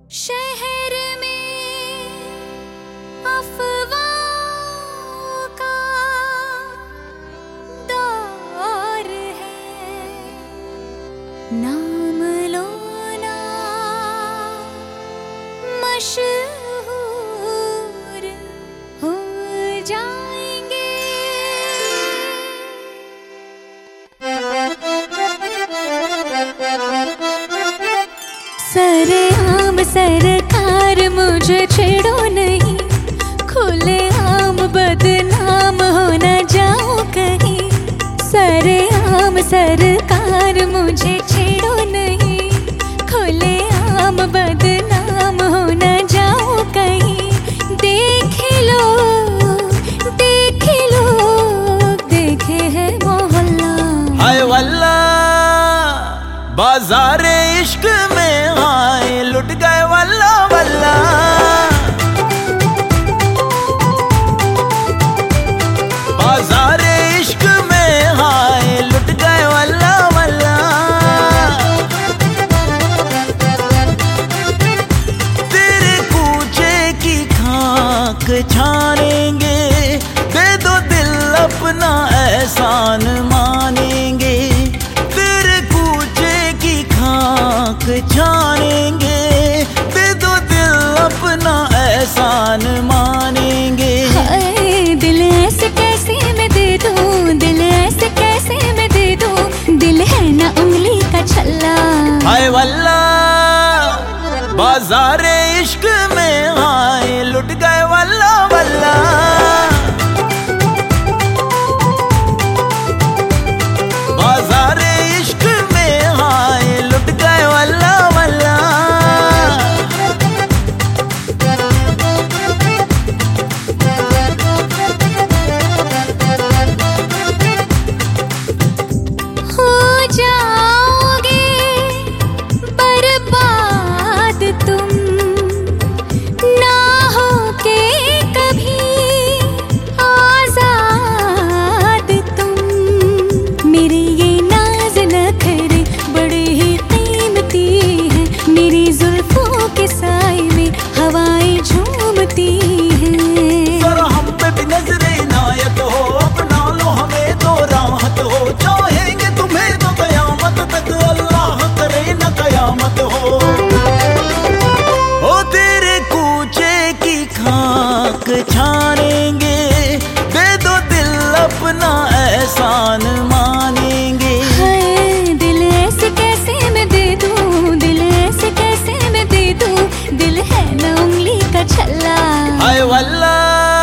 शहर में अफवाहों का दौर है, नाम लो ना मशहूर हो जाएंगे। सरेआम सरकार मुझे छेड़ो नहीं, खुले आम बदनाम हो न जाओ कहीं। सरेआम सरकार मुझे छेड़ो नहीं, खुले आम बदनाम हो न जाओ कहीं। देख लो देखे है मोहल्ला, हाय वल्ला बाजारे इश्क में हाय लुट गए वल्ला वल्ला। बाजारे इश्क में हाय लुट गए वल्ला वल्ला। तेरे कूचे की खाक छानेंगे, दे दो दिल अपना एहसान मानेंगे। तेरे कूचे की खाक छानेंगे, दे दो दिल अपना एहसान मानेंगे। हाय दिल ऐसे कैसे मैं दे दूं, दिल ऐसे कैसे मैं दे दूं, दिल है ना उंगली का छल्ला। हाय वल्ला बाजारे इश्क में हाय लुट गए वल्ला वल्ला। बाजारे इश्क में हाय लुट गए वल्ला वल्ला। हो जाओगे बर्बाद तुम, ना हो के कभी आजाद तुम। मेरे ये नाज नखरे बड़े ही कीमती हैं, मेरी जुल्फों के साए में हवाएं झूमती हैं। जरा हम पे भी नजरे इनायत हो, अपना लो हमें तो राहत हो। चाहेंगे तुम्हें तो कयामत तक, अल्लाह करे न कयामत हो। ओ तेरे कूचे की खाक छानेंगे, दे दो दिल अपना एहसान मानेंगे। हाय दिल ऐसे कैसे मैं दे दूं, दिल ऐसे कैसे मैं दे दूं, दिल है ना उंगली का छल्ला। हाय वल्ला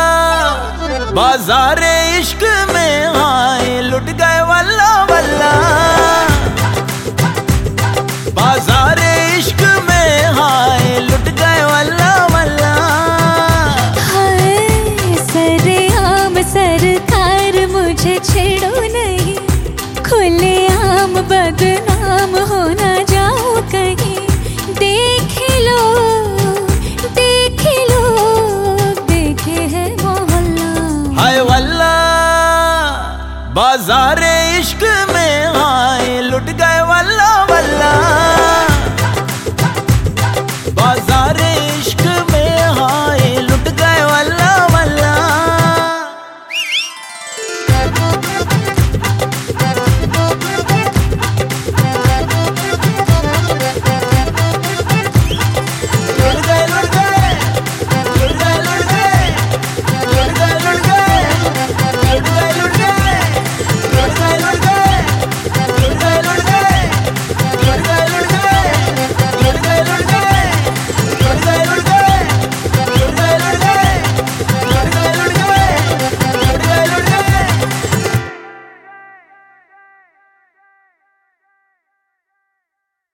बाजारे इश्क में हाय लुट गए वल्ला वल्ला। बाजार